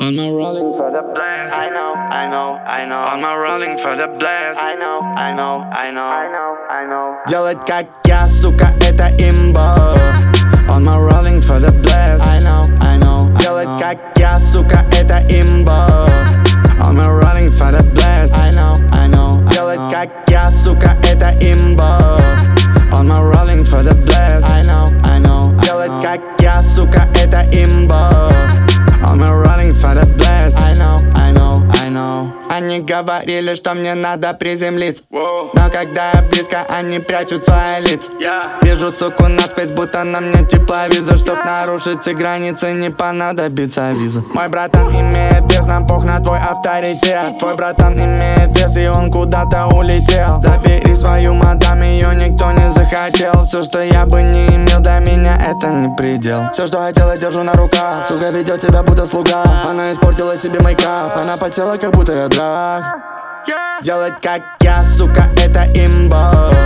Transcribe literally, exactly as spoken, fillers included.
On my rolling for the blast. I know, I know, I know. On my rolling for the blast. I know, I know, I know. I know, I know. Делать как я, сука, это имба. On my rolling for the blast. I know, I know. Делать как я, сука, это имба. On my rolling for the blast. I know, I know. Делать как я, сука, это имба. On my rolling for the blast. I know, I know. Делать как я, сука, это имба. On my rolling for the blast. I know, I know, I know. Они говорили, что мне надо приземлиться. Whoa. Но когда я близко, они прячут свои лица. Yeah. Вижу суку насквозь, будто на мне тепловиза. Чтоб нарушить все границы, не понадобится виза. Мой братан имеет вес, нам пох на твой авторитет. Твой братан имеет вес, и он куда-то улетел. Забери свою мадам, ее никто не захотел. Все, что я бы не имел, для меня это не предел. Все, что хотел, я держу на руках. Сука ведет себя, будто слуга. Она испортила себе мейкап. Она потела, как будто я драк. Делать как я, сука, это имба.